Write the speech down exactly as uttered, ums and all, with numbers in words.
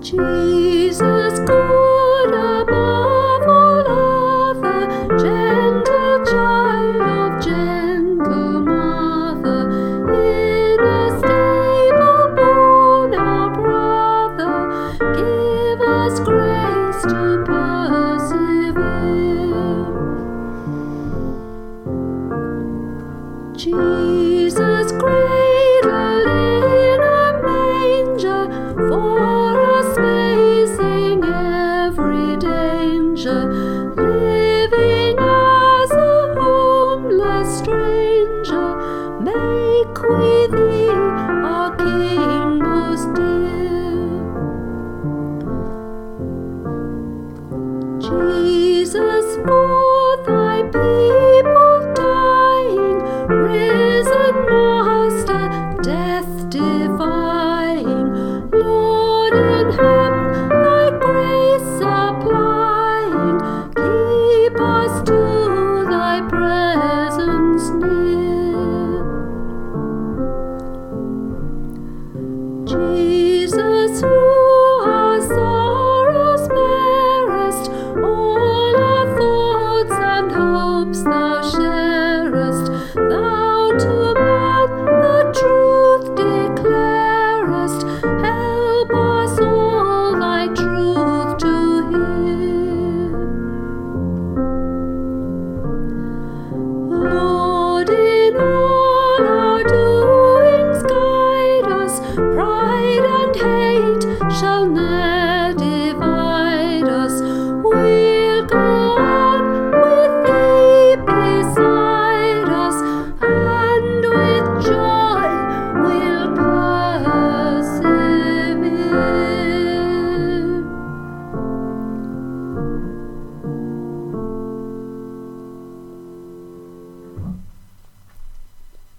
Jesus, good above all other, gentle child of gentle mother, in a stable born our brother, give us grace to persevere. Jesus, cradled in a manger, for us facing every danger, living as a homeless stranger, make we thee our King most dear.